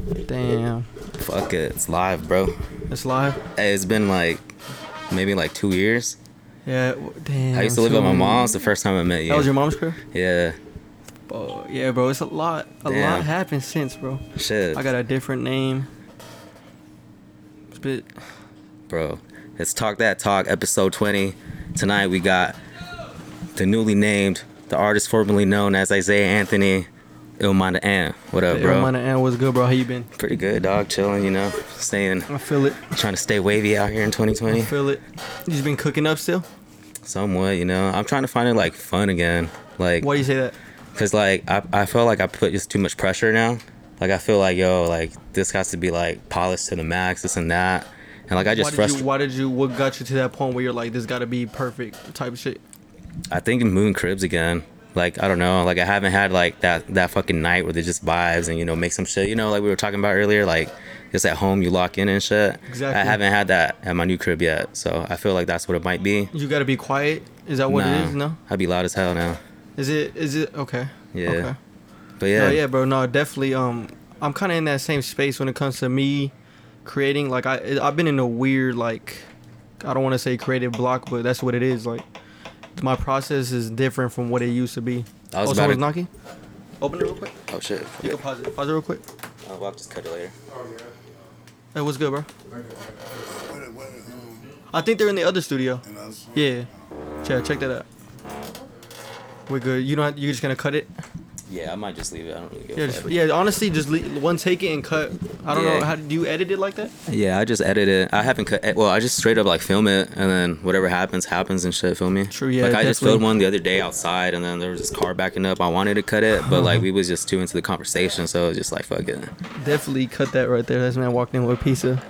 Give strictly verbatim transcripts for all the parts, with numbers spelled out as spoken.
Damn. Fuck it, it's live, bro. It's live? Hey, it's been like maybe like two years. Yeah, w- damn. I used to live with my so- mom's the first time I met you. That was your mom's crib? Yeah. Oh, yeah, bro. It's a lot. A Damn. lot happened since, bro. Shit. I got a different name. But Bro, it's Talk That Talk, episode twenty. Tonight we got the newly named, the artist formerly known as Isaiah Anthony, Illmind Ant. What up, bro? Illmind Ant, what's good, bro? How you been? Pretty good, dog. Chilling, you know. Staying, I feel it. trying to stay wavy out here in twenty I twenty. feel it. You just been cooking up still? Somewhat, you know. I'm trying to find it like fun again. Like, Why do you say that? cause like I I feel like I put just too much pressure now. Like I feel like yo, like this has to be like polished to the max, this and that. And like I Why just did frustrated. you? Why did you? What got you to that point where you're like, this got to be perfect type of shit? I think moving cribs again. Like I don't know. Like I haven't had like that that fucking night where they just vibes and you know make some shit. You know, like we were talking about earlier. Like just at home you lock in and shit. Exactly. I haven't had that at my new crib yet. So I feel like that's what it might be. You got to be quiet. Is that what Nah, it is? No. I'd be loud as hell now. Is it? Is it? Okay. Yeah. Okay. But yeah. No, yeah, bro. No, definitely. Um, I'm kind of in that same space when it comes to me creating. Like I, I've been in a weird like, I don't want to say creative block, but that's what it is. Like, my process is different from what it used to be. I was oh, about someone's to. knocking. Open it real quick. Oh shit. You can pause it. Pause it real quick. Oh, well, I'll just cut it later. Hey, what's good, bro? I think they're in the other studio. Yeah. Check, check that out. We're good. You don't. You're just gonna cut it. Yeah, I might just leave it. I don't really give Yeah, a just, fuck. yeah. Honestly, just leave, one take it and cut. I don't Yeah. know. How do you edit it like that? Yeah, I just edit it. I haven't cut. Well, I just straight up like film it, and then whatever happens, happens and shit. Feel me? True, yeah, Like I just definitely. filmed one the other day outside, and then there was this car backing up. I wanted to cut it, but like we was just too into the conversation, so it was just like fuck it. Definitely cut that right there. This man walked in with a pizza.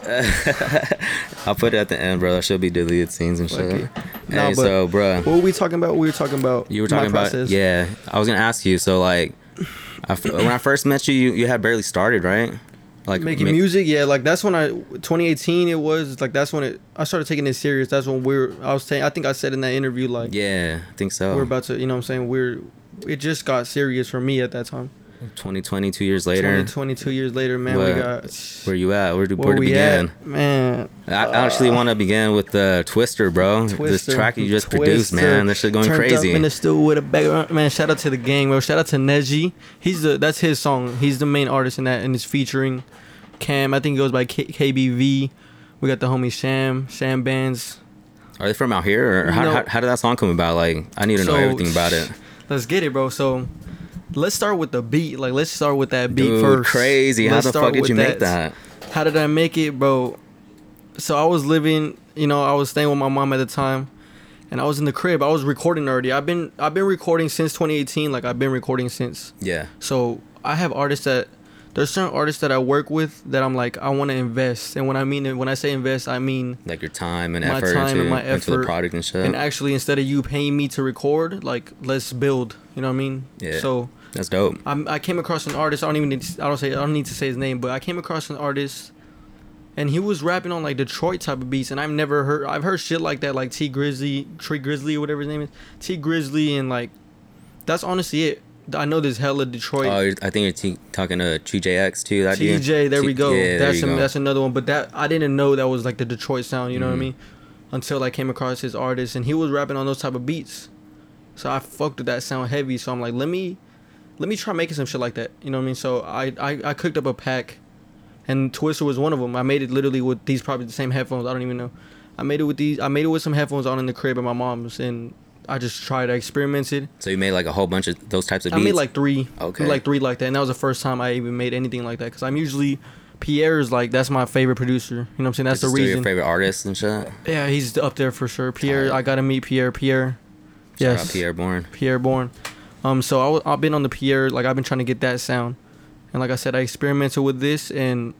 I'll put it at the end, bro. There should be deleted scenes and shit. Okay. Hey, Nah, but so, bro, What were we talking about? We were talking about you were my talking about process. yeah. I was gonna ask you. So like, I f- when I first met you, you, you had barely started, right? Like Making ma- music, yeah, like that's when I twenty eighteen it was like that's when it I started taking it serious. That's when we're I was saying I think I said in that interview like Yeah, I think so. we're about to you know what I'm saying we're it just got serious for me at that time. twenty twenty, two years later. twenty, twenty-two years later, man, What- we got Where you at? Where do where where to we begin? at, man. I I actually want to begin with the Twister, bro. This Twister, track you just produced, Twister. man. This shit going Turned crazy. Up in the stool with a background, man. Shout out to the gang, bro. Shout out to Neji. He's the that's his song. He's the main artist in that, and it's featuring Cam. I think it goes by K- KBV. We got the homie Sham, Sham Bands. Are they from out here, or how, No. how, how did that song come about? Like, I need to know So, everything about it. Let's get it, bro. So let's start with the beat. Like let's start with that beat Dude, first. crazy. How Let's the start fuck did with you make that? How did I make it, bro? So I was living, you know, I was staying with my mom at the time, and I was in the crib. I was recording already. I've been I've been recording since twenty eighteen. Like I've been recording since. Yeah. So I have artists that there's certain artists that I work with that I'm like I want to invest, and when I mean when I say invest, I mean Like your time and My effort time into, and my into the effort. product and shit. and actually instead of you paying me to record, like let's build. You know what I mean? Yeah. So That's dope. I'm, I came across an artist. I don't even need to, I don't say I don't need to say his name, but I came across an artist, and he was rapping on like Detroit type of beats, and I've never heard. I've heard shit like that, like T Grizzly, Tree Grizzly, or whatever his name is, T Grizzly, and like that's honestly it. I know there's hella Detroit. Oh, you're- I think you're t- talking to T J X too. That T J, dude? there T- we go. Yeah, there that's you an, go. that's another one. But that I didn't know that was like the Detroit sound. You know what I Mhm. mean? Until I came across his artist, and he was rapping on those type of beats. So I fucked with that sound heavy. So I'm like, let me, let me try making some shit like that. You know what I mean? So I I, I cooked up a pack, and Twister was one of them. I made it literally with these probably the same headphones. I don't even know. I made it with these. I made it with some headphones on in the crib at my mom's, and I just tried. I experimented. So you made like a whole bunch of those types of I beats. made like three. Okay. Like three like that. And that was the first time I even made anything like that. Because I'm usually, Pierre's like, that's my favorite producer. You know what I'm saying? That's Just the still reason. your favorite artists and shit. Yeah, he's up there for sure. Pierre, Alright. I got to meet Pierre. Pierre. Shout Yes. out Pierre Bourne. Pierre Bourne. Um, so I w- I've been on the Pierre. Like, I've been trying to get that sound. And like I said, I experimented with this. And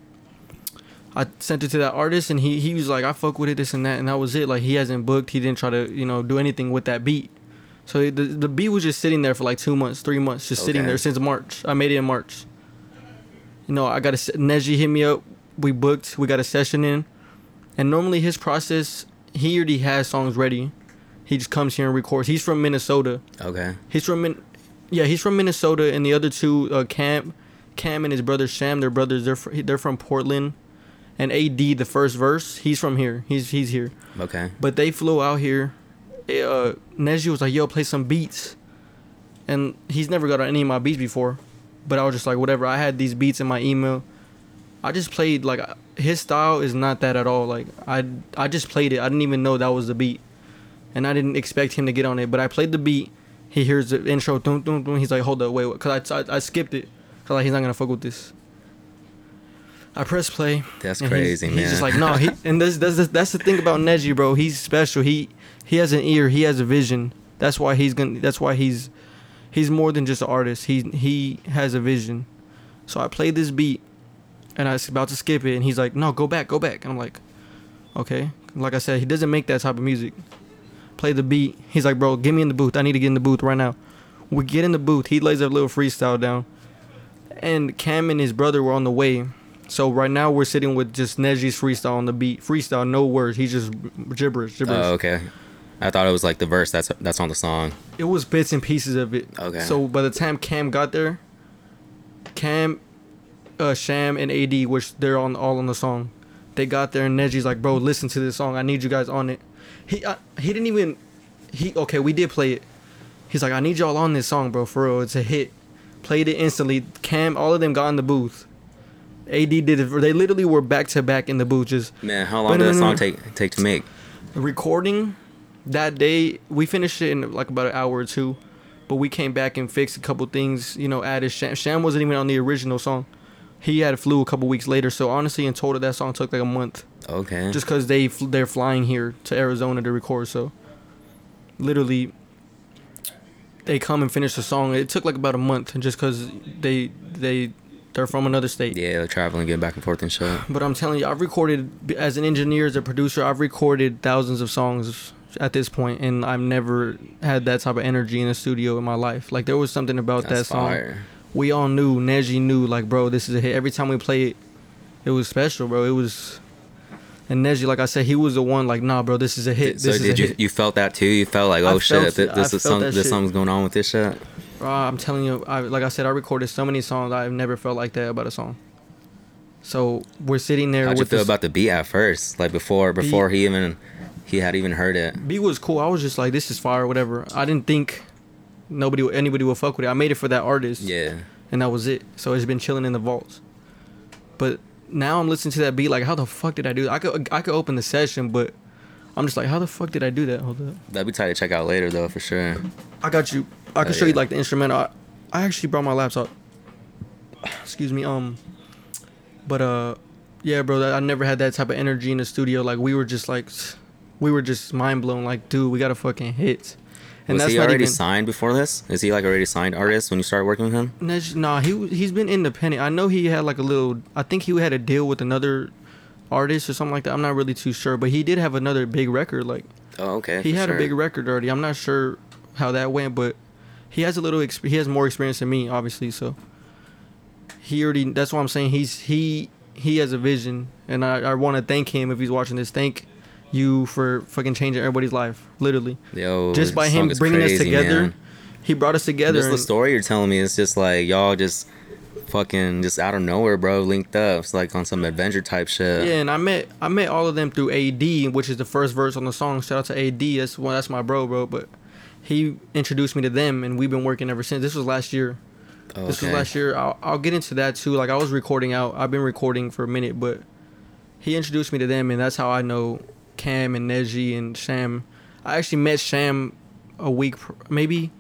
I sent it to that artist. And he, he was like, I fuck with it, this and that. And that was it. Like, he hasn't booked. He didn't try to, you know, do anything with that beat. So the the beat was just sitting there for like two months, three months, just sitting Okay. there since March. I made it in March. You know, I got a se- Neji hit me up. We booked. We got a session in, and normally his process, he already has songs ready. He just comes here and records. He's from Minnesota. Okay. He's from Min- yeah, he's from Minnesota, and the other two, uh, Cam, Cam and his brother Sham, their brothers, they're fr- they're from Portland, and A D, the first verse, he's from here. He's he's here. Okay. But they flew out here. Uh, Neji was like, "Yo, play some beats," and he's never got on any of my beats before. But I was just like, whatever. I had these beats in my email. I just played like his style is not that at all. Like I I just played it. I didn't even know that was the beat, and I didn't expect him to get on it. But I played the beat. He hears the intro. Dun, dun, dun. He's like, hold up, wait, what? Cause I, I I skipped it. Cause like he's not gonna fuck with this. I press play. That's and crazy, he's, man. He's just like, no. He and this that's that's the thing about Neji, bro. He's special. He he has an ear. He has a vision. That's why he's gonna. That's why he's he's more than just an artist. He he has a vision. So I played this beat. And I was about to skip it, and he's like, no, go back, go back. And I'm like, okay. Like I said, he doesn't make that type of music. Play the beat. He's like, bro, get me in the booth. I need to get in the booth right now. We get in the booth. He lays a little freestyle down. And Cam and his brother were on the way. So right now we're sitting with just Neji's freestyle on the beat. Freestyle, no words. He's just gibberish, gibberish. Oh, okay. I thought it was like the verse that's that's on the song. It was bits and pieces of it. Okay. So by the time Cam got there, Cam... Uh, Sham and A D, which they're on all on the song, they got there and Neji's like, bro, listen to this song. I need you guys on it. He uh, he didn't even he okay. We did play it. He's like, I need y'all on this song, bro. For real, it's a hit. Played it instantly. Cam, all of them got in the booth. A D did it. They literally were back to back in the booth. Just man, how long did that song take take to make? Recording that day, we finished it in like about an hour or two, but we came back and fixed a couple things. You know, added Sham. Sham wasn't even on the original song. He had flew a couple weeks later, so honestly, in total, that song took like a month. Okay. Just because they fl- they're flying here to Arizona to record, so literally, they come and finish the song. It took like about a month, just because they they they're from another state. Yeah, they're traveling, getting back and forth and shit. But I'm telling you, I've recorded as an engineer, as a producer, I've recorded thousands of songs at this point, and I've never had that type of energy in a studio in my life. Like there was something about That's that song. fire. We all knew, Neji knew, like, bro, this is a hit. Every time we play it, it was special, bro. It was, and Neji, like I said, he was the one, like, nah, bro, this is a hit. This So is did a you hit. you felt that too? You felt like, I oh shit, felt th- it. this I is felt some that this shit. something's going on with this shit. Bro, I'm telling you, I, like I said, I recorded so many songs. I've never felt like that about a song. So we're sitting there How'd you with feel this, about the beat at first? Like before before he even he had even heard it. beat was cool. I was just like, this is fire, whatever. I didn't think nobody, anybody would fuck with it. I made it for that artist. Yeah. And that was it. So it's been chilling in the vaults. But now I'm listening to that beat like, how the fuck did I do that? I could I could open the session, but I'm just like, how the fuck did I do that? Hold up. That'd be tight to check out later though, for sure. I got you. I can Oh, show you yeah. like the instrumental. I, I actually brought my laptop. Excuse me. Um, but uh, yeah, bro. I never had that type of energy in the studio. Like we were just like, we were just mind blown. Like, dude, we got a fucking hit. And Was that's he not already even, signed before this? Is he like already signed artist when you started working with him? Nej- Nah, he he's been independent. I know he had like a little. I think he had a deal with another artist or something like that. I'm not really too sure, but he did have another big record. Like Oh, okay. he for had sure. a big record already. I'm not sure how that went, but he has a little. Exp- he has more experience than me, obviously. So he already. That's why I'm saying he's he he has a vision, and I I want to thank him if he's watching this. Thank you for fucking changing everybody's life, literally. Yo, Just by this him song is bringing us crazy, together, man. he brought us together. Just the and- story you're telling me is just like y'all just fucking just out of nowhere, bro, linked up. It's like on some adventure type shit. Yeah, and I met I met all of them through A D, which is the first verse on the song. Shout out to A D. That's one. That's my bro, bro. But he introduced me to them, and we've been working ever since. This was last year. Oh, This was okay. last year. I'll, I'll get into that too. Like I was recording out. I've been recording for a minute, but he introduced me to them, and that's how I know Cam and Neji and Sham. I actually met Sham a week, pr- maybe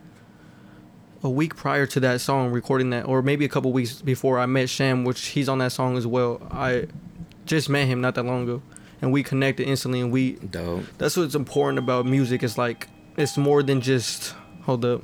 a week prior to that song, recording that, or maybe a couple weeks before I met Sham, which he's on that song as well. I just met him not that long ago, and we connected instantly. And we Dope. that's what's important about music. It's like it's more than just hold up.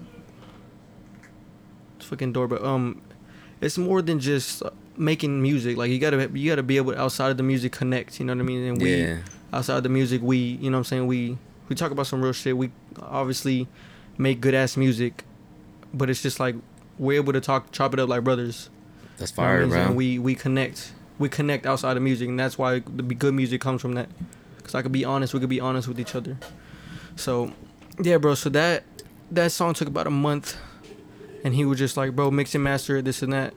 It's fucking door, but um, it's more than just making music. Like you gotta you gotta be able to, outside of the music, connect. You know what I mean? And we Yeah. outside of the music, we you know what I'm saying we we talk about some real shit. We obviously make good ass music, but it's just like we're able to talk chop it up like brothers. That's You know what I fire, mean? bro. And we we connect. We connect outside of music, and that's why the good music comes from that. Cause I could be honest, we could be honest with each other. So, yeah, bro. So that that song took about a month, and he was just like, bro, mix and master it, this and that.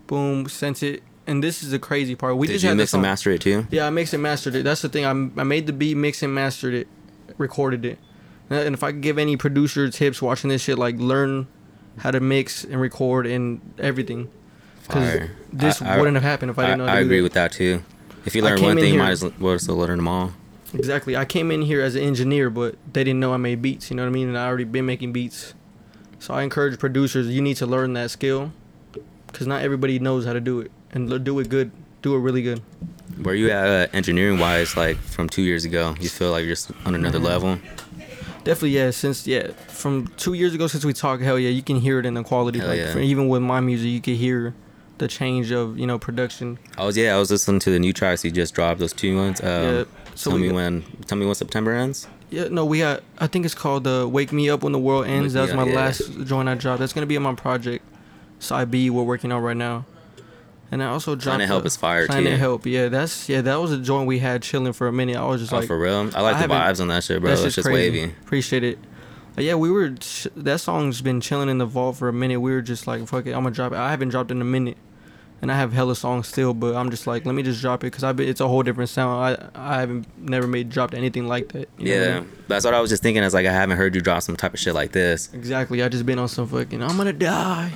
boom, sent it. And this is the crazy part. We Did just you had mix the and song. master it too? Yeah, I mixed and mastered it. That's the thing. I I made the beat, mixed and mastered it, recorded it. And if I could give any producer tips watching this shit, like learn how to mix and record and everything. Because Fire. this I- I- wouldn't have happened if I I, didn't know how to I do agree that. with that too. If you I learn came one in thing, you here- might as well as well learn them all. Exactly. I came in here as an engineer, but they didn't know I made beats. You know what I mean? And I already been making beats. So I encourage producers, you need to learn that skill. Because not everybody knows how to do it. And l- do it good. Do it really good. Where you at uh, engineering wise, like from two years ago? You feel like you're just on another Man. level? Definitely, yeah. Since, yeah, from two years ago since we talked, hell yeah, you can hear it in the quality. Hell Like, yeah. for, even with my music, you can hear the change of, you know, production. I was yeah, I was listening to the new tracks you just dropped. Those two ones. Um, Yeah, so tell we me got- when. Tell me when September ends. Yeah, no, we got, I think it's called uh, Wake Me Up When the World Ends. Wake Me That's my Up, yeah. last joint I dropped. That's going to be in my project. Side B, we're working on right now. And I also dropped. Planet Help uh, is fire, too. Planet Help, yeah. That's, yeah, that was a joint we had chilling for a minute. I was just Oh, like. for real? I like I the haven't- vibes on that shit, bro. That's It's just crazy. wavy. Appreciate it. But yeah, we were, ch- that song's been chilling in the vault for a minute. We were just like, fuck it, I'm going to drop it. I haven't dropped in a minute. And I have hella songs still, but I'm just like, let me just drop it because I be, it's a whole different sound. I I haven't never made dropped anything like that. You know what I Yeah, mean? that's what I was just thinking. Is like I haven't heard you drop some type of shit like this. Exactly. I just been on some fucking I'm gonna die,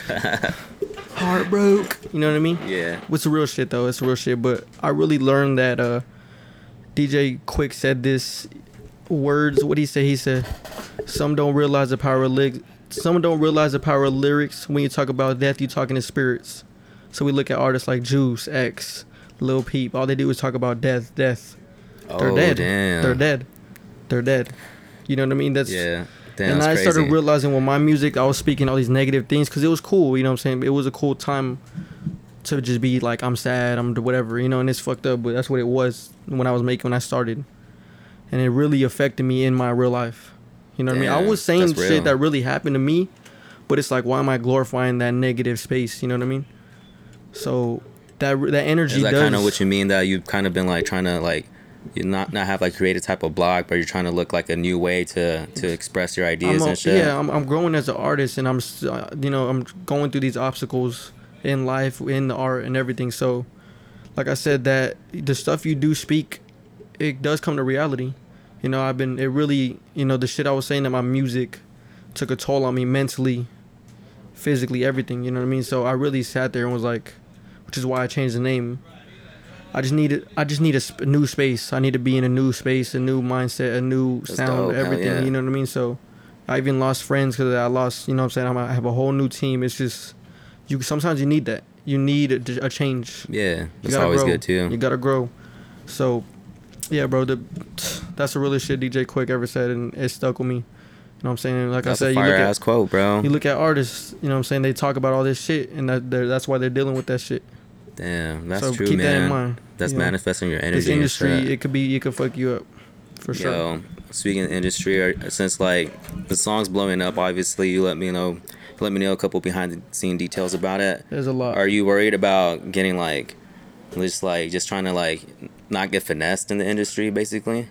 heartbroke. You know what I mean? Yeah. What's the real shit though? It's real shit. But I really learned that uh, D J Quick said this words. What did he say? He said, "Some don't realize the power of lyrics. Some don't realize the power of lyrics. When you talk about death, you talking to spirits." So we look at artists like Juice, X, Lil Peep. All they do is talk about death, death. They're Oh dead. damn. They're dead. They're dead. You know what I mean? That's Yeah. Damn, and that's I crazy. started realizing with my music, I was speaking all these negative things because it was cool. You know what I'm saying? It was a cool time to just be like, I'm sad, I'm whatever, you know, and it's fucked up, but that's what it was when I was making, when I started. And it really affected me in my real life. You know what I mean? I Damn, was saying that's real. shit that really happened to me, but it's like, why am I glorifying that negative space? You know what I mean? So that that energy Is that does. kind of what you mean? That you've kind of been like trying to like, you not not have like create a type of blog, but you're trying to look like a new way to to express your ideas I'm a- and shit. Yeah, I'm, I'm growing as an artist, and I'm, s- uh, you know, I'm going through these obstacles in life, in the art, and everything. So, like I said, that the stuff you do speak, it does come to reality. You know, I've been, it really, you know, the shit I was saying that my music took a toll on me mentally, physically, everything. You know what I mean? So I really sat there and was like, which is why I changed the name. I just needed, I just need a, sp- a new space. I need to be in a new space, a new mindset, a new That's sound, dope. Hell everything. yeah. You know what I mean? So I even lost friends because I lost, you know what I'm saying? I'm, I have a whole new team. It's just, you sometimes you need that. You need a, a change. Yeah, You that's gotta always grow. good too. You gotta grow. So, yeah, bro, the, that's the realest shit D J Quick ever said, and it stuck with me. You know what I'm saying? Like That's I a said, you fire look ass at quote, bro. you look at artists. You know what I'm saying? They talk about all this shit, and that they're- that's why they're dealing with that shit. Damn, that's So true, keep man. that in mind. That's you know? manifesting your energy. This and industry, shit. it could be, it could fuck you up, for sure. Yo, speaking of industry, or- since like the song's blowing up, obviously you let me know, let me know a couple behind the scene details about it. There's a lot. Are you worried about getting like, just like just trying to like not get finessed in the industry, basically?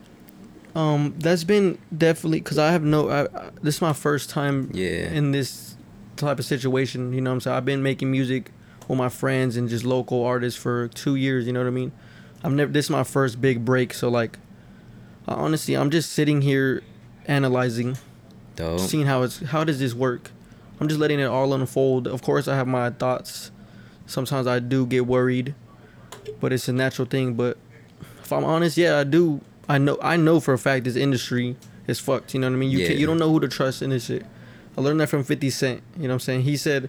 Um, that's been definitely because I have no. I, I, this is my first time Yeah. in this type of situation. You know what I'm saying? I've been making music with my friends and just local artists for two years. You know what I mean? I've never. This is my first big break. So like, I, honestly, I'm just sitting here analyzing, Dope. seeing how it's how does this work. I'm just letting it all unfold. Of course, I have my thoughts. Sometimes I do get worried, but it's a natural thing. But if I'm honest, yeah, I do. I know. I know for a fact this industry is fucked. You know what I mean? You Yeah. can, you don't know who to trust in this shit. I learned that from fifty Cent. You know what I'm saying? He said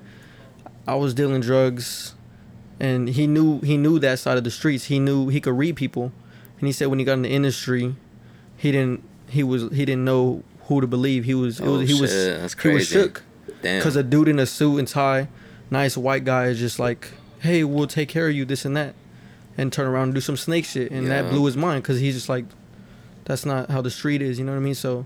I was dealing drugs, and he knew he knew that side of the streets. He knew he could read people, and he said when he got in the industry, he didn't. He was he didn't know who to believe. He was. It Oh, was he was. shit, that's He was crazy. shook. Damn. Because a dude in a suit and tie, nice white guy is just like, hey, we'll take care of you, this and that. And turn around and do some snake shit. And Yeah. that blew his mind because he's just like, that's not how the street is, you know what I mean? So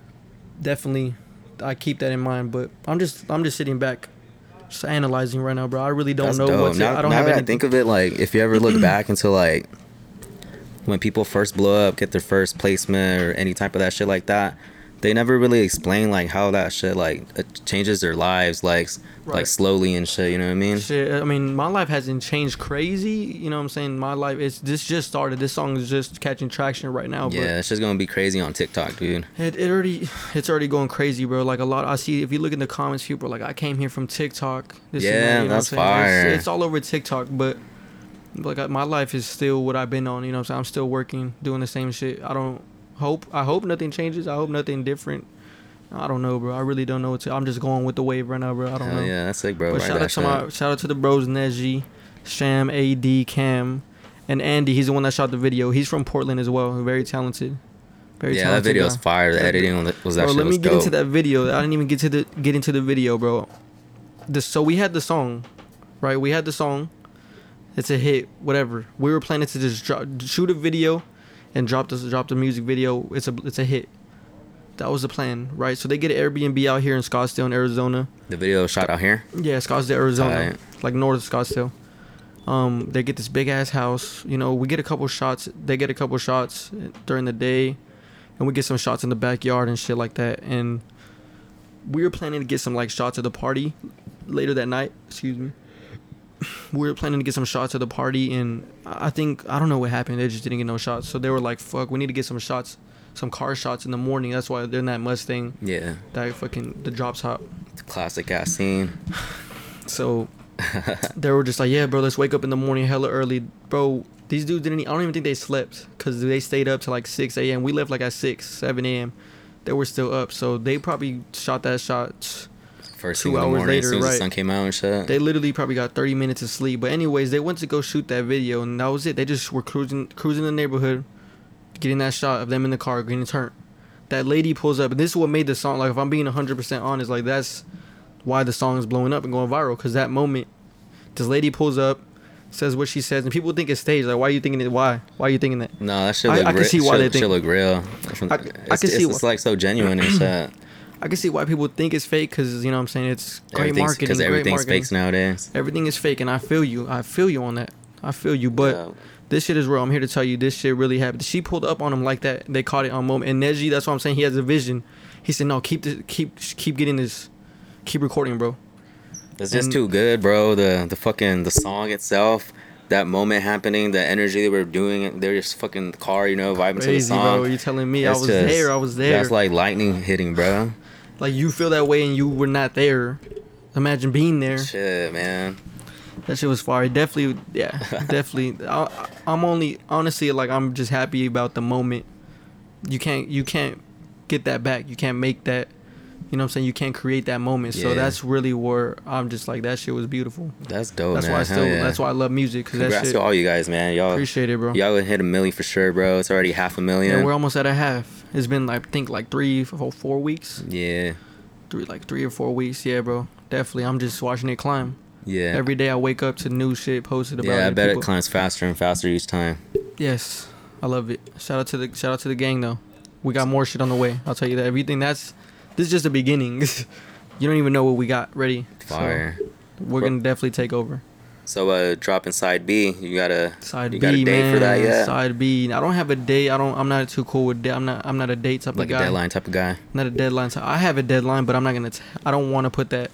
definitely I keep that in mind. But I'm just I'm just sitting back, just analyzing right now, bro. I really don't That's know dope. what to, now, I don't now have that I anything. think of it, like if you ever look back into like when people first blow up, get their first placement or any type of that shit like that, they never really explain like how that shit like it changes their lives, like s- Right. like slowly and shit. You know what I mean? Shit, I mean, my life hasn't changed crazy. You know what I'm saying? My life, it's this just started. This song is just catching traction right now. Yeah, it's just gonna be crazy on TikTok, dude. But it, it already, it's already going crazy, bro. Like a lot, I see. If you look in the comments, people are like, "I came here from TikTok." This and Yeah, that, you know that's what I'm saying? fire. It's, it's all over TikTok, but like I- my life is still what I've been on. You know what I'm saying? I'm still working, doing the same shit. I don't hope. I hope nothing changes. I hope nothing different. I don't know, bro. I really don't know what to. I'm just going with the wave right now, bro. I don't Hell know. yeah, that's sick, bro. But Right, shout out that to shit. my shout out to the bros Neji, Sham, A D, Cam, and Andy. He's the one that shot the video. He's from Portland as well. Very talented. Very Yeah, that talented video guy. was fire. The editing on the- was Bro, actually let me was get dope. into that video. I didn't even get to the get into the video, bro. The so we had the song, right? We had the song. It's a hit. Whatever. We were planning to just drop, shoot a video, and drop the drop the music video. It's a it's a hit. That was the plan, right? So they get an Airbnb out here in Scottsdale, in Arizona. The video was shot out here. Yeah, Scottsdale, Arizona, Alright. like north of Scottsdale. Um, they get this big ass house. You know, we get a couple shots. They get a couple shots during the day, and we get some shots in the backyard and shit like that. And we were planning to get some like shots of the party later that night. Excuse me. We were planning to get some shots of the party, and I I think I don't know what happened. They just didn't get no shots. So they were like, "Fuck, we need to get some shots, some car shots in the morning." That's why they're in that Mustang, Yeah, that fucking the drop top. classic ass scene. So they were just like, yeah, bro, let's wake up in the morning hella early. Bro, these dudes didn't, e- I don't even think they slept because they stayed up till like six a.m. We left like at six, seven a.m. They were still up. So they probably shot that shot. First Two thing in the hours morning, later, as soon as right. the sun came out and shit. They literally probably got thirty minutes of sleep. But anyways, they went to go shoot that video, and that was it. They just were cruising cruising the neighborhood, getting that shot of them in the car, getting turned. That lady pulls up, and this is what made the song, like if I'm being one hundred percent honest, like that's why the song is blowing up and going viral. Because that moment, this lady pulls up, says what she says, and people think it's staged. Like, why are you thinking it? Why? Why are you thinking that? No, that shit I- look I can real. see why shit, they think- shit look real. I- I it's, can it's, see it's why- like so genuine and shit. I can see why people think it's fake because, you know what I'm saying, it's great Everything's marketing. because Great everything's marketing. fake nowadays. Everything is fake, and I feel you. I feel you on that. I feel you, but Yeah. this shit is real. I'm here to tell you, this shit really happened. She pulled up on him like that. They caught it on moment. And Neji, that's what I'm saying. He has a vision. He said, "No, keep this, keep, keep getting this, keep recording, bro." It's just And- too good, bro. The the fucking the song itself, that moment happening, the energy they were doing, they're just fucking in the car, you know, vibing to the Crazy, song. bro. You telling me I It's was just- there? I was there. That's like lightning hitting, bro. Like you feel that way, and you were not there. Imagine being there. Shit, man. That shit was fire. Definitely, yeah, definitely. I, I'm only honestly like I'm just happy about the moment. You can't, you can't get that back. You can't make that. You know what I'm saying? You can't create that moment. So Yeah. that's really where I'm just like that shit was beautiful. That's dope, That's man. why I Hell still. yeah. That's why I love music. Cause that Congrats shit. to all you guys, man. Y'all, Appreciate it, bro. y'all would hit a million for sure, bro. It's already half a million. Yeah, we're almost at a half. It's been like I think like three, four, four weeks. yeah, Three like three or four weeks. Yeah, bro. Definitely. I'm just watching it climb. yeah. Every day I wake up to new shit posted about it. yeah, I bet People- it climbs faster and faster each time. Yes, I love it. Shout out to the shout out to the gang though. We got more shit on the way. I'll tell you that. Everything that's this is just the beginning. You don't even know what we got ready. Fire. So we're gonna definitely take over. So, uh, dropping side B, you got a Side you B, got a date man. for that yet? Side B. I don't have a date. I don't. I'm not too cool with. Da- I'm not. I'm not a date type Like of a guy. deadline type of guy. Not a deadline. So I have a deadline, but I'm not gonna. T- I don't want to put that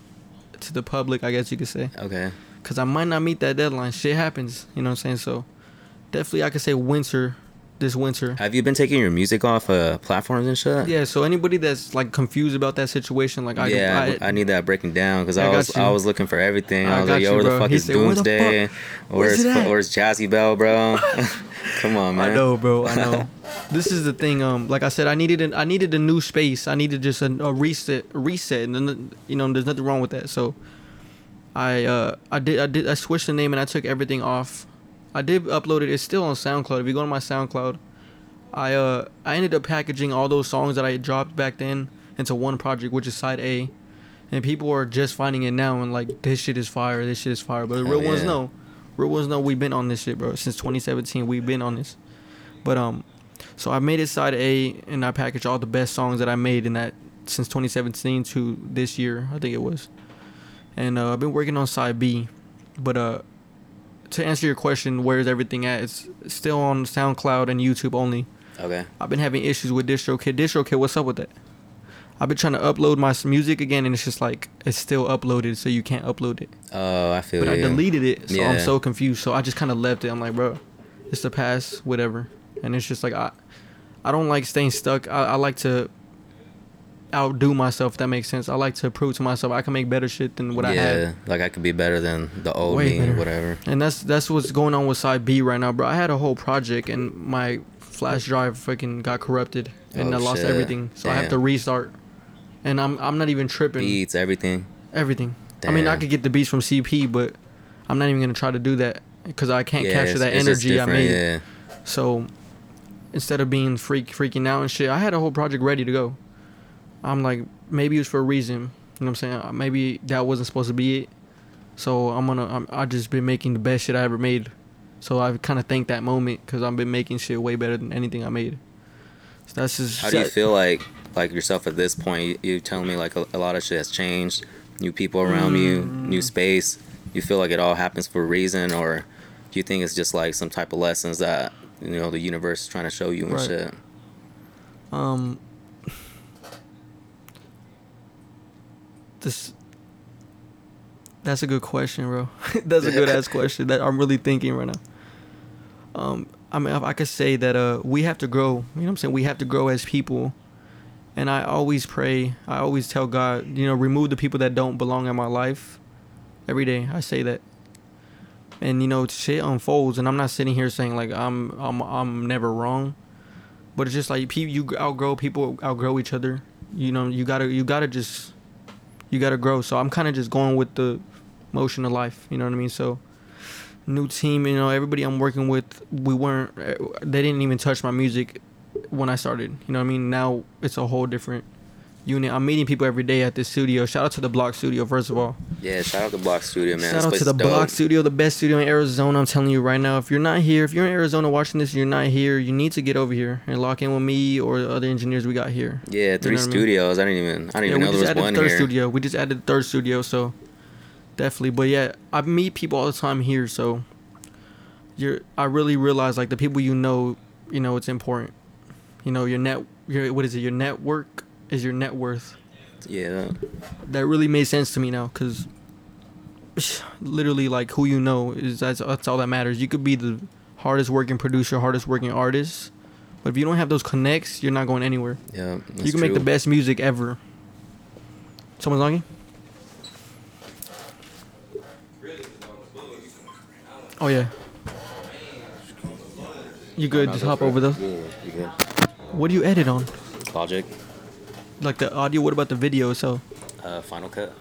to the public. I guess you could say, Okay. because I might not meet that deadline. Shit happens. You know what I'm saying? So definitely, I could say winter. This winter. Have you been taking your music off uh, platforms and shit? Yeah, so anybody that's like confused about that situation, like I, yeah, I, I, need that breaking down because I I got was you. I was looking for everything. I I was got like, yo, you, where the bro. fuck He is said, "Where the Doomsday? fuck? Where's Where's it at?" where's Jazzy Bell, bro? Come on, man. I know, bro. I know. This is the thing. Um, like I said, I needed an, I needed a new space. I needed just a, a reset, a reset, and then you know, there's nothing wrong with that. So, I uh, I did, I did, I switched the name and I took everything off. I did upload it. It's still on SoundCloud. If you go to my SoundCloud, I uh, I ended up packaging all those songs that I dropped back then into one project, which is side A, and people are just finding it now and like this shit is fire. This shit is fire. But the Hell real ones yeah. know. Real ones know we've been on this shit, bro. Since twenty seventeen, we've been on this. But um, so I made it side A, and I packaged all the best songs that I made in that since twenty seventeen to this year, I think it was. And uh, I've been working on side B, but uh, to answer your question, where's everything at? It's still on SoundCloud and YouTube only. Okay. I've been having issues with DistroKid. DistroKid, what's up with that? I've been trying to upload my s- music again, and it's just like it's still uploaded, so you can't upload it. Oh, I feel But I you. deleted it, so I'm Yeah. so confused. So I just kind of left it. I'm like, bro, it's the past, whatever. And it's just like I, I don't like staying stuck. I, I like to outdo myself. If that makes sense. I like to prove to myself I can make better shit than what yeah, I have. like I could be better than the old Way me better. or whatever. And that's that's what's going on with side B right now, bro. I had a whole project and my flash drive freaking got corrupted and Oh, I lost shit. everything. So I have to Damn. restart. And I'm I'm not even tripping. Beats, everything. Everything. I mean, I Damn. could get the beats from C P, but I'm not even gonna try to do that because I can't Yeah, capture it's- that it's just energy I different, made. Yeah. So instead of being freak freaking out and shit, I had a whole project ready to go. I'm like, maybe it was for a reason. You know what I'm saying? Uh, Maybe that wasn't supposed to be it. So I'm gonna. I'm, I just been making the best shit I ever made. So I kind of thank that moment because I've been making shit way better than anything I made. So that's just. How do you feel like like yourself at this point? You, you telling me like a, a lot of shit has changed, new people around you, Mm. new space. You feel like it all happens for a reason, or do you think it's just like some type of lessons that you know the universe is trying to show you and Right. shit? Um. This. That's a good question, bro. That's a good ass question that I'm really thinking right now. Um, I mean, if I could say that uh, we have to grow. You know what I'm saying? We have to grow as people. And I always pray. I always tell God, you know, remove the people that don't belong in my life. Every day, I say that. And you know, shit unfolds, and I'm not sitting here saying like I'm I'm I'm never wrong, but it's just like pe- you outgrow people, outgrow each other. You know, you gotta you gotta just you gotta grow. So I'm kind of just going with the motion of life. You know what I mean? So new team, you know, everybody I'm working with, we weren't, they didn't even touch my music when I started. You know what I mean? Now it's a whole different unit. I'm meeting people every day at this studio. Shout out to the Block Studio, first of all. Yeah, shout out to Block Studio, man. Shout This out place to the is dope. Block Studio, the best studio in Arizona. I'm telling you right now, if you're not here, if you're in Arizona watching this, you're not here, you need to get over here and lock in with me or the other engineers we got here. Yeah, three You know what I mean? studios. I, didn't even I didn't Yeah, even we know there just was added one the third here. studio. We just added the third studio, so definitely. But yeah, I meet people all the time here, so you're. I really realize like the people you know, you know, it's important. You know, your net, your what is it? Your network is your net worth. Yeah. That really made sense to me now, cause literally like who you know is that's that's all that matters. You could be the hardest working producer, hardest working artist, but if you don't have those connects, you're not going anywhere. Yeah. That's You can make true. the best music ever. Someone's knocking? Oh yeah. You good? Just hop over though. Yeah, you good. What do you edit on? Logic, Like the audio? What about the video itself? uh, Final Cut.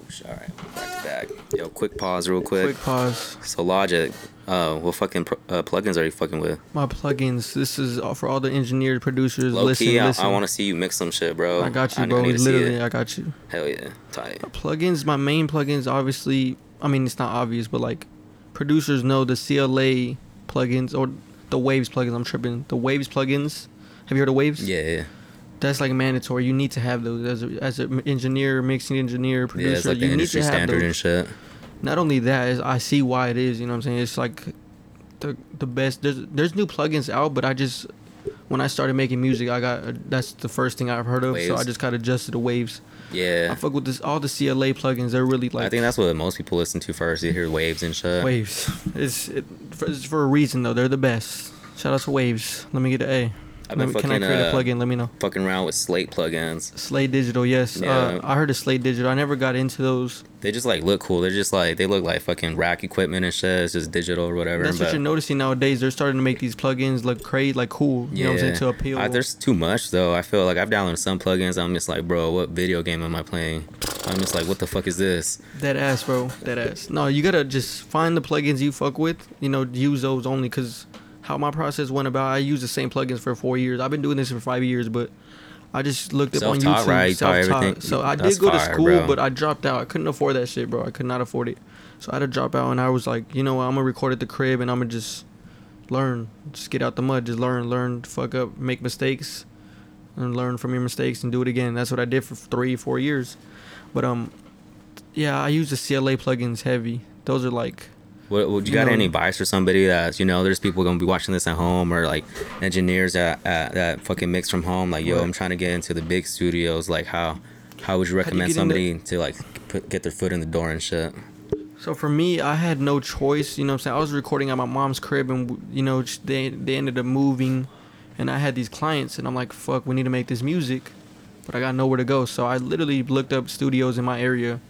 All right, back to back. Yo, quick pause, real quick. Quick pause. So Logic, uh, what fucking pro- uh, plugins are you fucking with? My plugins. This is all for all the engineered producers. Low listen, key, I, listen. I want to see you mix some shit, bro. I got you, I, bro. I need to see Literally, it. I got you. Hell yeah, tight. Plugins. My main plugins, obviously. I mean, it's not obvious, but like, producers know the C L A plugins or the Waves plugins. I'm tripping. The Waves plugins. Have you heard of Waves? Yeah, yeah. That's like mandatory. You need to have those as a, as an engineer, mixing engineer, producer. Yeah, it's like the you need industry to have standard those. and shit. Not only that, is I see why it is. You know what I'm saying? It's like the the best. There's there's new plugins out, but I just when I started making music, I got that's the first thing I've heard of. So Waves. I just got adjusted to Waves. Yeah. I fuck with this all the C L A plugins. They're really like I think that's what most people listen to first. They hear Waves and shit. Waves. It's it, for, it's for a reason though. They're the best. Shout out to Waves. Let me get an A. I've been Let me- Can I fucking, create a uh, plugin? Let me know. Fucking around with Slate plugins. Slate Digital, yes. Yeah. Uh, I heard of Slate Digital. I never got into those. They just like look cool. They're just like they look like fucking rack equipment and shit. It's just digital or whatever. That's but what you're noticing nowadays. They're starting to make these plugins look crazy, like cool. You know what I'm saying? To appeal. I, there's too much though. I feel like I've downloaded some plugins. I'm just like, bro, what video game am I playing? I'm just like, what the fuck is this? That ass, bro. That ass. No, you gotta just find the plugins you fuck with. You know, use those only because how my process went about. I used the same plugins for four years. I've been doing this for five years, but I just looked up on Self-taught, YouTube. right? You taught Self-taught. everything. So I That's did go to fire, school, bro. but I dropped out. I couldn't afford that shit, bro. I could not afford it. So I had to drop out, and I was like, you know what? I'm gonna record at the crib, and I'm gonna just learn, just get out the mud, just learn, learn, fuck up, make mistakes, and learn from your mistakes and do it again. That's what I did for three, four years. But um, yeah, I use the C L A plugins heavy. Those are like. What, what you You got know- any advice for somebody that you know? There's people gonna be watching this at home, or like engineers that that, that fucking mix from home. Like, yo, Right. I'm trying to get into the big studios. Like, how how would you recommend get into- somebody to like put, get their foot in the door and shit? So for me, I had no choice. You know what I'm saying? I was recording at my mom's crib, and you know they they ended up moving, and I had these clients, and I'm like, fuck, we need to make this music, but I got nowhere to go. So I literally looked up studios in my area,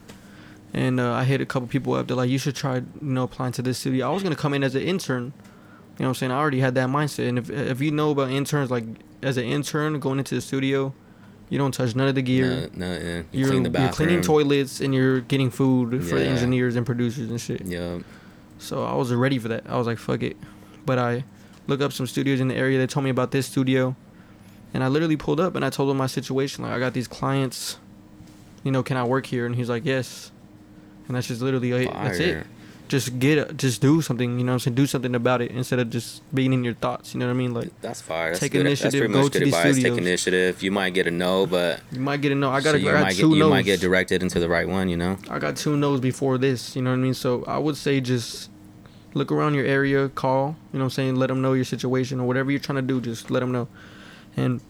and uh, I hit a couple people up. They're like, you should try, you know, applying to this studio. I was gonna come in as an intern. You know what I'm saying? I already had that mindset. And if if you know about interns, like as an intern going into the studio, you don't touch none of the gear. No, no, yeah. You You're, clean the you're bathroom. cleaning toilets and you're getting food for the Yeah. engineers and producers and shit. Yeah. So I was ready for that. I was like, fuck it. But I looked up some studios in the area. They told me about this studio. And I literally pulled up and I told him my situation. Like, I got these clients. You know, can I work here? And he's like, yes. And that's just literally it. That's it. Fire. Just get it. Just do something. You know what I'm saying? Do something about it instead of just being in your thoughts. You know what I mean? Like, That's fire. That's Take good. initiative, That's pretty go much to good these advice. studios. Take initiative. You might get a no, but you might get a no. I got so to you I got might two get you no's. might get directed into the right one. You know. I got two no's before this, you know what I mean? So I would say just look around your area, call, you know what I'm saying? Let them know your situation or whatever you're trying to do, just let them know. And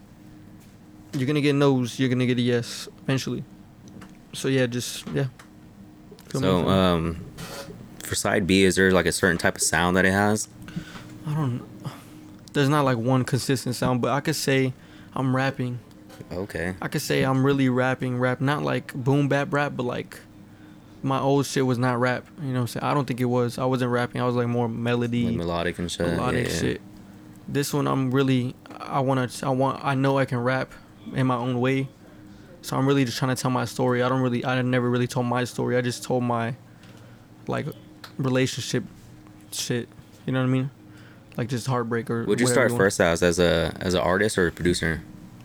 you're going to get no's, you're going to get a yes eventually. So yeah, just, yeah. Feel me, So feel me. um, for side B, is there like a certain type of sound that it has? I don't There's not like one consistent sound, but I could say I'm rapping. Okay. I could say I'm really rapping, rap, not like boom bap rap, but like my old shit was not rap. You know what I'm saying? I don't think it was. I wasn't rapping. I was like more melody, Like melodic and shit. melodic yeah. shit. This one I'm really I want to I want I know I can rap in my own way. So I'm really just trying to tell my story. I don't really I never really told my story. I just told my like relationship shit. You know what I mean? Like just heartbreak or Would you whatever start want. first as as a as an artist or a producer?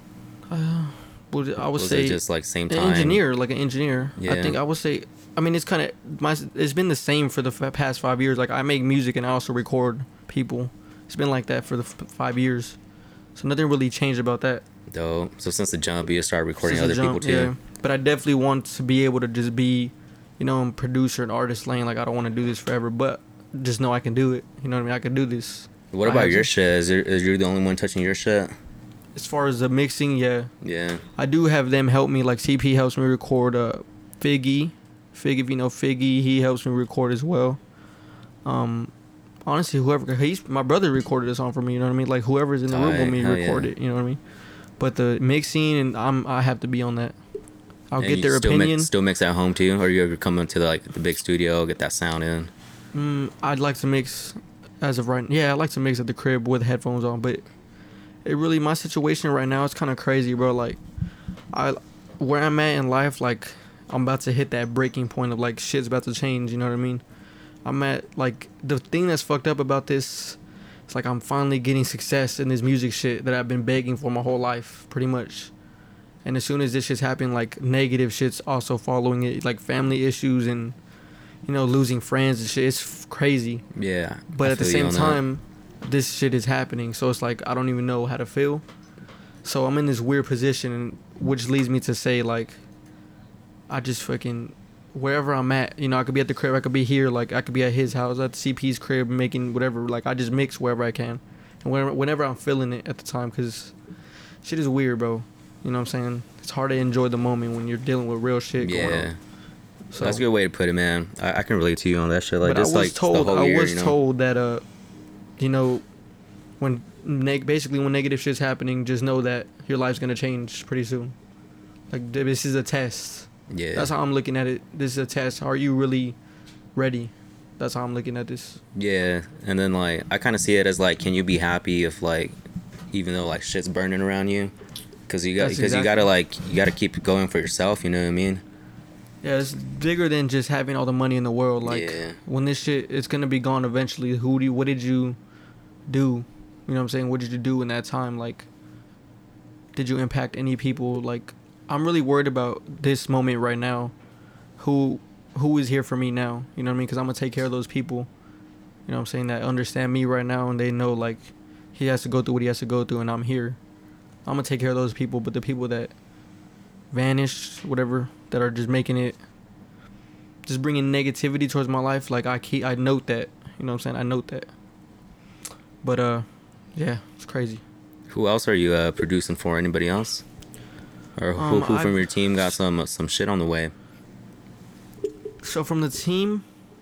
Uh, would I would Was say it just like same an time? engineer, like an engineer. I Yeah. think I would say. I mean, it's kind of my. It's been the same for the f- past five years. Like I make music and I also record people. It's been like that for the f- five years. So nothing really changed about that. Dope. So since the jump, you started recording Since other the people jump, too. yeah. But I definitely want to be able to just be, you know, producer and artist lane. Like I don't want to do this forever, but just know I can do it. You know what I mean? I can do this. What I about have your to. shit? Is, there, is you the only one touching your shit? As far as the mixing, yeah. Yeah. I do have them help me. Like C P helps me record. Uh, Figgy, Fig, if you know Figgy, he helps me record as well. Um, honestly, whoever he's my brother recorded a song for me. You know what I mean? Like whoever's in the room with Tight, me hell record yeah. it. You know what I mean? But the mixing and I'm I have to be on that. I'll And get you their still opinion. Mix, still mix at home too, or you ever come into the, like the big studio, get that sound in? Mm, I'd like to mix as of right. Yeah, I like to mix at the crib with headphones on, but it really my situation right now is kind of crazy, bro. Like I where I'm at in life, like I'm about to hit that breaking point of like shit's about to change. You know what I mean? I'm at like the thing that's fucked up about this. It's like I'm finally getting success in this music shit that I've been begging for my whole life, pretty much. And as soon as this shit's happening, like negative shit's also following it, like family issues and, you know, losing friends and shit. It's f- crazy. Yeah. But I at the feel you same on that. time, this shit is happening. So it's like I don't even know how to feel. So I'm in this weird position, which leads me to say like, I just fucking wherever I'm at, you know, I could be at the crib, I could be here, like I could be at his house, at C P's crib, making whatever. Like I just mix wherever I can, and whenever, whenever I'm feeling it at the time, cause shit is weird, bro. You know what I'm saying? It's hard to enjoy the moment when you're dealing with real shit going Yeah. on. So That's a good way to put it, man. I, I can relate to you on that shit. Like but I this, was like told, the whole I year, was you know? told that uh, you know, when neg- basically when negative shit's happening, just know that your life's gonna change pretty soon. Like this is a test. Yeah. That's how I'm looking at it. This is a test. Are you really ready? That's how I'm looking at this. Yeah, and then like I kind of see it as like, can you be happy if like, even though like shit's burning around you, because you got That's because you exactly- gotta like you gotta keep going for yourself. You know what I mean? Yeah, it's bigger than just having all the money in the world. Like Yeah. when this shit, it's gonna be gone eventually. Who do you, what did you do? You know what I'm saying? What did you do in that time? Like, did you impact any people? Like, I'm really worried about this moment right now. Who who is here for me now? You know what I mean? Because I'm gonna take care of those people. You know what I'm saying? That understand me right now, and they know like he has to go through what he has to go through, and I'm here. I'm gonna take care of those people, but the people that vanished, whatever, that are just making it, just bringing negativity towards my life, like I keep, I note that. You know what I'm saying? I note that. But uh, yeah, it's crazy. Who else are you uh, producing for? Anybody else? Or who, Um, who from I- your team got some some shit on the way? So from the team,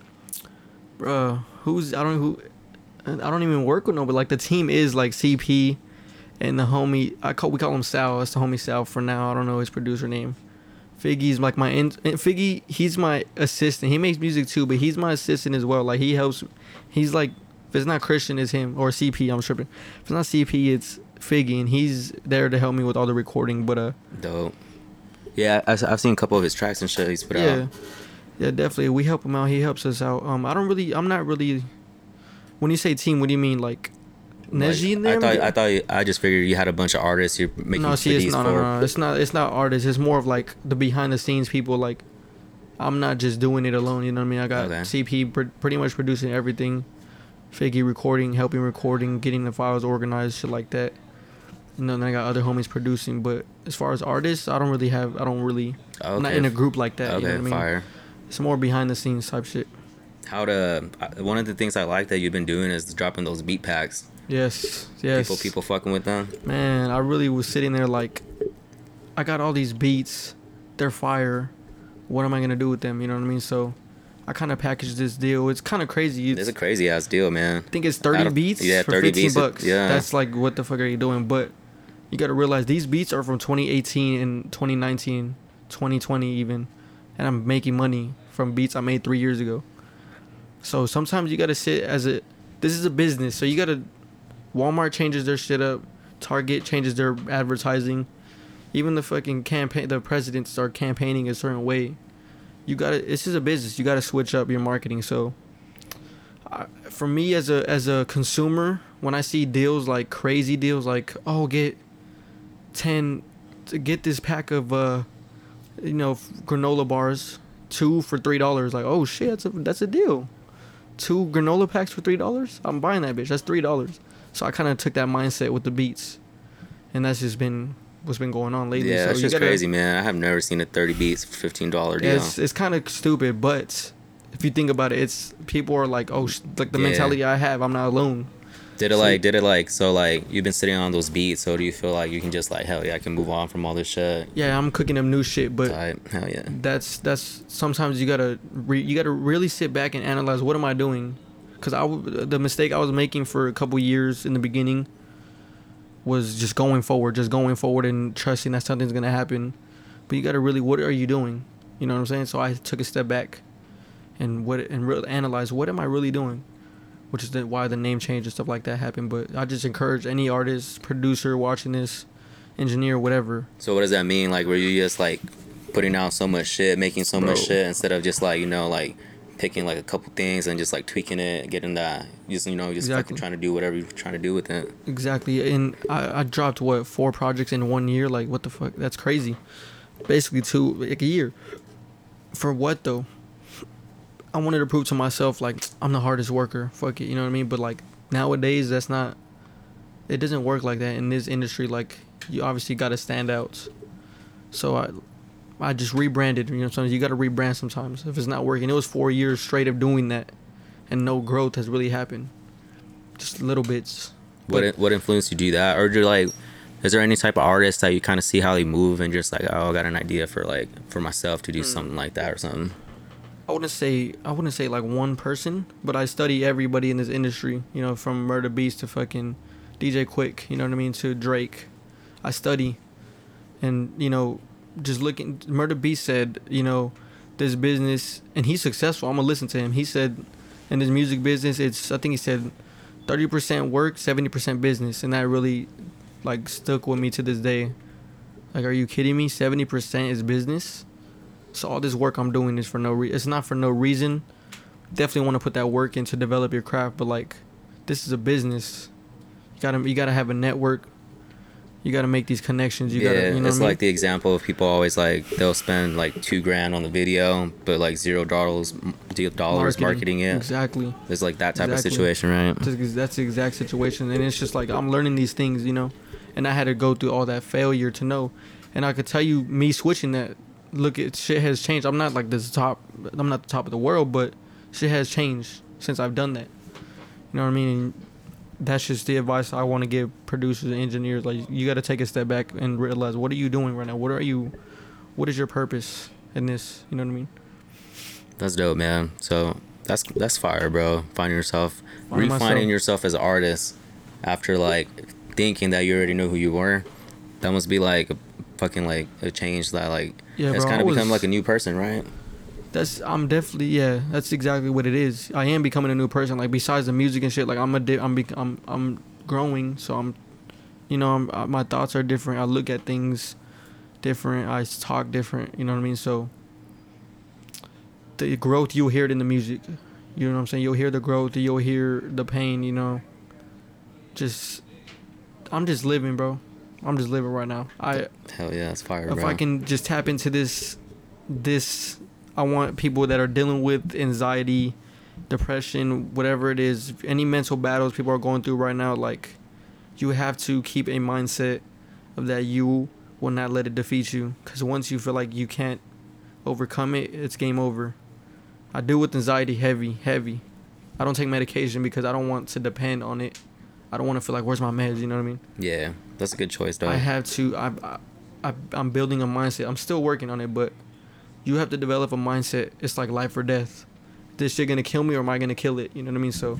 bruh, who's I don't know who, I don't even work with no, but like the team is like C P, and the homie I call we call him Sal. That's the homie Sal for now. I don't know his producer name. Figgy's like my in, Figgy. He's my assistant. He makes music too, but he's my assistant as well. Like he helps. He's like if it's not Christian, it's him or C P. I'm tripping. If it's not C P, it's Figgy, and he's there to help me with all the recording. But uh, Dope. Yeah, I, I've seen a couple of his tracks and shit he's put yeah. out. Yeah, definitely. We help him out. He helps us out. Um, I don't really. I'm not really. When you say team, what do you mean, like Neji in there? Like, I thought I thought I just figured you had a bunch of artists you're making no, see, it's C Ds no, for. no, no. It's not. It's not artists. It's more of like the behind the scenes people. Like, I'm not just doing it alone. You know what I mean? I got Okay. C P pr- pretty much producing everything. Figgy recording, helping recording, getting the files organized, shit like that. You know, then I got other homies producing. But as far as artists, I don't really have. I don't really. Okay. I'm not in a group like that. Okay, You know what I mean? fire. It's more behind the scenes type shit. How to? uh, One of the things I like that you've been doing is dropping those beat packs. Yes. Yes. People, people fucking with them. Man, I really was sitting there like, I got all these beats, they're fire. What am I gonna do with them? You know what I mean? So, I kind of packaged this deal. It's kind of crazy. It's, It's a crazy ass deal, man. I think it's I thirty don't- beats yeah, for thirty fifteen beats, bucks. yeah. That's like what the fuck are you doing? But you got to realize these beats are from twenty eighteen and twenty nineteen, twenty twenty even, and I'm making money from beats I made three years ago. So sometimes you got to sit as a. This is a business, so you got to. Walmart changes their shit up. Target changes their advertising. Even the fucking campaign, the presidents are campaigning a certain way. You gotta. This is a business. You gotta switch up your marketing. So, I, for me as a as a consumer, when I see deals like crazy deals, like oh get ten to get this pack of uh, you know granola bars, two for three dollars. Like oh shit, that's a that's a deal. Two granola packs for three dollars. I'm buying that bitch. That's three dollars. So I kind of took that mindset with the beats, and that's just been what's been going on lately. Yeah, so that's you just gotta- crazy, man. I have never seen a thirty beats for fifteen dollar Yeah, deal. it's it's kind of stupid, but if you think about it, it's people are like, oh, sh-, like the Yeah. mentality I have, I'm not alone. Did it So- like? Did it like? So like, you've been sitting on those beats. So do you feel like you can just like, hell yeah, I can move on from all this shit? Yeah, I'm cooking them new shit, but Tight. Hell yeah. that's that's sometimes you gotta re- you gotta really sit back and analyze what am I doing, because I w- the mistake I was making for a couple years in the beginning was just going forward, just going forward and trusting that something's gonna happen. But you gotta really, what are you doing? You know what I'm saying? So I took a step back and what and really analyze what am I really doing, which is the, why the name change and stuff like that happened. But I just encourage any artist, producer watching this, engineer, whatever. So what does that mean? Like, were you just like putting out so much shit, making so Bro. much shit instead of just like, you know, like picking like a couple things and just like tweaking it, getting that, just, you know, just Exactly. fucking trying to do whatever you're trying to do with it. Exactly. And I, I dropped what four projects in one year. Like what the fuck? That's crazy. Basically two like a year. For what though? I wanted to prove to myself like I'm the hardest worker. Fuck it, you know what I mean? But like nowadays that's not. It doesn't work like that in this industry. Like you obviously got to stand out. So I, I just rebranded. You know, sometimes you got to rebrand sometimes if it's not working. It was four years straight of doing that, and no growth has really happened. Just little bits. What But- what influenced you to do that, or do you like? Is there any type of artist that you kind of see how they move and just like, oh, I got an idea for like for myself to do Mm. something like that or something? I wouldn't say I wouldn't say like one person, but I study everybody in this industry. You know, from Murder Beast to fucking D J Quick. You know what I mean? To Drake. I study, and you know, just looking. Murder Beast said, you know, this business, and he's successful. I'm gonna listen to him. He said, in this music business, it's I think he said, thirty percent work, seventy percent business, and that really, like, stuck with me to this day. Like, are you kidding me? seventy percent is business. So all this work I'm doing is for no reason. It's not for no reason. Definitely want to put that work in to develop your craft, but like, this is a business. You gotta you gotta have a network. You gotta make these connections. You yeah, gotta, you know it's what I mean? like the example of people always like they'll spend like two grand on the video, but like zero dollars dollars marketing it. Exactly. It's like that type Exactly. of situation, right? That's that's the exact situation, and it's just like I'm learning these things, you know, and I had to go through all that failure to know, and I could tell you, me switching that. Look, it shit has changed. I'm not like this top. I'm not the top of the world, but shit has changed since I've done that. You know what I mean? And that's just the advice I want to give producers and engineers. Like, you got to take a step back and realize, what are you doing right now? What are you? What is your purpose in this? You know what I mean? That's dope, man. So that's that's fire, bro. Finding yourself, Finding refining myself. yourself as an artist after like thinking that you already knew who you were. That must be like a fucking like a change that like Yeah, it's bro, kind I of become was- like a new person, right? That's I'm definitely yeah. That's exactly what it is. I am becoming a new person. Like, besides the music and shit, like I'm a di- I'm bec- I'm I'm growing. So I'm, you know, I'm, uh, my thoughts are different. I look at things different. I talk different. You know what I mean? So the growth, you'll hear it in the music. You know what I'm saying? You'll hear the growth. You'll hear the pain. You know. Just, I'm just living, bro. I'm just living right now. I Hell yeah, that's fire, if bro. I can just tap into this, this, I want people that are dealing with anxiety, depression, whatever it is, any mental battles people are going through right now, like, you have to keep a mindset of that you will not let it defeat you. Because once you feel like you can't overcome it, it's game over. I deal with anxiety heavy, heavy. I don't take medication because I don't want to depend on it. I don't want to feel like, where's my meds, you know what I mean? Yeah, that's a good choice, though. I have to. I, I, I, I'm building a mindset. I'm still working on it, but you have to develop a mindset. It's like life or death. This shit gonna kill me, or am I gonna kill it? You know what I mean? So,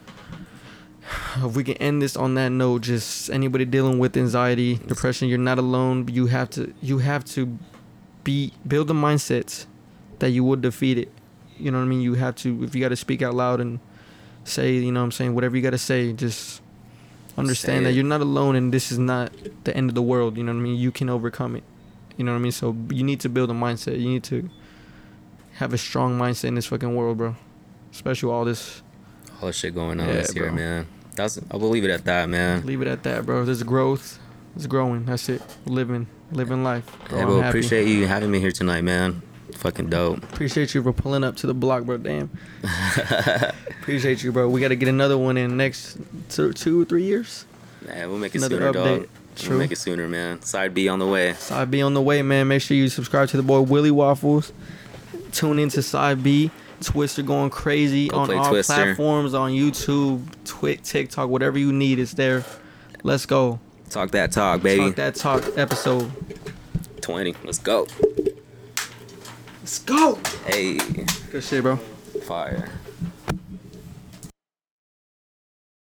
if we can end this on that note, just anybody dealing with anxiety, depression, you're not alone. You have to. You have to be build a mindset that you will defeat it. You know what I mean? You have to. If you got to speak out loud and say, you know what I'm saying, whatever you got to say, just understand Say that it. you're not alone, and this is not the end of the world. You know what I mean? You can overcome it. You know what I mean? So you need to build a mindset. You need to have a strong mindset in this fucking world, bro. Especially with all this. All the shit going on Yeah, this year, bro. man. That's I will leave it at that, man. Leave it at that, bro. There's growth. It's growing. That's it. Living, living life. Bro, Yeah, I'm bro, happy. appreciate you having me here tonight, man. Fucking dope. Appreciate you for pulling up to the block, bro. Damn. Appreciate you, bro. We got to get another one in next two, two three years. Man, we'll make it Another sooner, update. dog. True. We'll make it sooner, man. Side B on the way. Side B on the way, man. Make sure you subscribe to the boy Willie Waffles. Tune into Side B. Twister going crazy Go on play all Twister. platforms, on YouTube, Twitch, TikTok, whatever you need, it's there. Let's go. Talk that talk, baby. Talk that talk episode. twenty. Let's go. Let's go. Hey, Good shit, bro. fire.